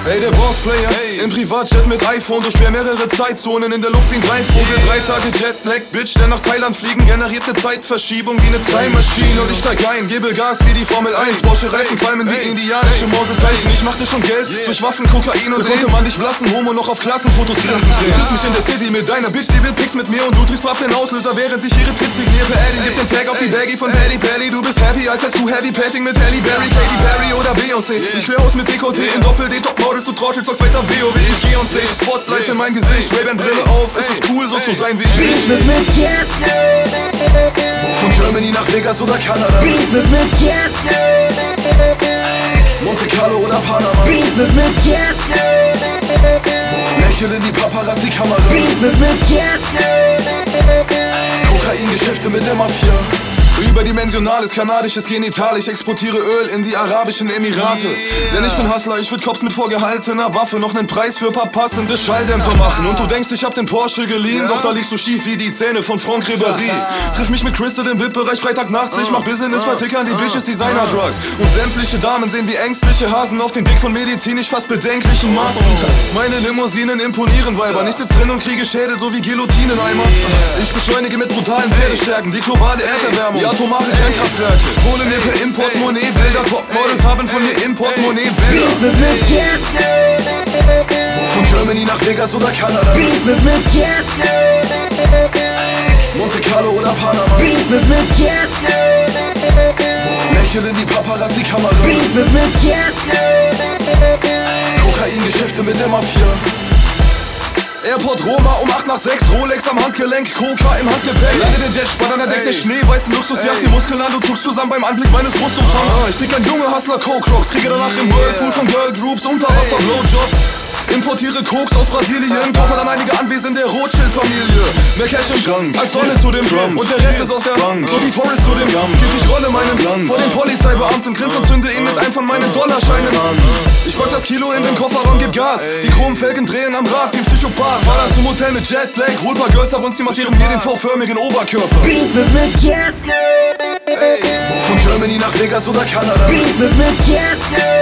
Ey, der Bossplayer, im Privatjet mit iPhone, durchquer mehrere Zeitzonen, in der Luft wie ein Greifvogel. 3 Tage Jetlag, Bitch, der nach Thailand fliegen, generiert eine Zeitverschiebung wie eine Time Machine. Und ich steig ein, gebe Gas wie die Formel 1, Porsche Reifen qualmen wie indianische Morsezeichen. Ich machte schon Geld durch Waffen, Kokain und konnte man dich blassen, Homo noch auf Klassenfotos grinsen sehen. Du triffst mich in der City mit deiner Bitch, die will Pics mit mir und du triffst brav den Auslöser, während ich ihre Tits signiere. Eddie, gib den Tag auf die Baggy von Paddy Paddy. Du bist happy, als hättest du Heavy Petting mit Halle Berry, Katy Perry oder Beyoncé. Ich klär aus mit Dekoté in Doppel-D, Topmodels, du Trottel, zockst weiter WoW. Ich geh on Stage, Spotlights in mein Gesicht, Ray-Ban Brille auf. Es ist cool, so zu sein wie ich bin. Business mit Jack. Von Germany nach Vegas oder Kanada. Business mit Jack. Monte Carlo oder Panama. Business mit Jack. Lächeln in die Paparazzi-Kamera. Business mit Jack. Kokain-Geschäfte mit der Mafia. Überdimensionales kanadisches Genital. Ich exportiere Öl in die Arabischen Emirate. Denn ich bin Hustler, ich würd Cops mit vorgehaltener Waffe noch nen Preis für paar passende Schalldämpfer machen. Und du denkst, ich hab den Porsche geliehen, doch da liegst du schief wie die Zähne von Franck Ribéry. Triff mich mit Crystal im VIP-Bereich Freitagnachts. Ich mach Business, vertickern die Bitches Designer-Drugs. Und sämtliche Damen sehen wie ängstliche Hasen auf den Blick von medizinisch fast bedenklichen Maßen. Meine Limousinen imponieren Weiber. Ich sitz drin und kriege Schädel so wie Guillotineneimer. Ich beschleunige mit brutalen Pferdestärken die globale Erderwärmung. Die atomare Kernkraftwerke. Hole mir per Importmonnaie Bilder. Topmodels haben von mir Importmonnaie Bilder. Business mit Jack. Von Germany nach Vegas oder Kanada. Business mit Jack. Monte Carlo oder Panama. Business mit Jack. Lächeln in die Paparazzi-Kamera. Business mit Jack. Kokain-Geschäfte mit der Mafia. Airport Roma um 8 nach 6, Rolex am Handgelenk, Coca im Handgepäck. Lande der Jet, spann an der Deck der Schnee, weißen Luxusjacht, die Muskeln an, du zuckst zusammen beim Anblick meines Brustumfangs. Ich dick ein junger Hustler, Coke-Rocks, kriege danach im Whirlpool von Girl-Groups, Unterwasser-Blowjobs. Importiere Koks aus Brasilien, kaufe dann einige Anwesen der Rothschild-Familie. Mehr Cash im Schrank als Donald zu dem Trump und der Rest ist auf der Bank, so wie Forrest zu dem Gump. Ich rolle meinen Blunt vor den Polizeibeamten, grinse und zünde ihn mit einem von meinen Dollarscheinen an. Ich pack das Kilo in den Kofferraum, gib Gas, die chromen Felgen drehen am Rad wie ein Psychopath. Fahr dann zum Hotel mit Jetlag, hol paar Girls ab und sie massieren mir den V-förmigen Oberkörper. Business mit Jack. Von Germany nach Vegas oder Kanada. Business mit Jack.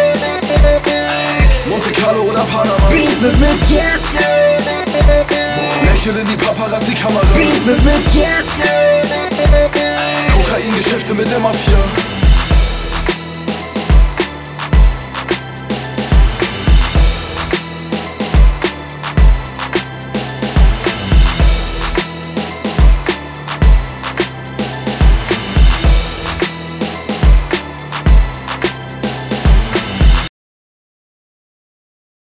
Monte Carlo oder Panama. Business mit Jack. Lächeln in die Paparazzi-Kamera. Business mit Jack. Kokain-Geschäfte mit der Mafia.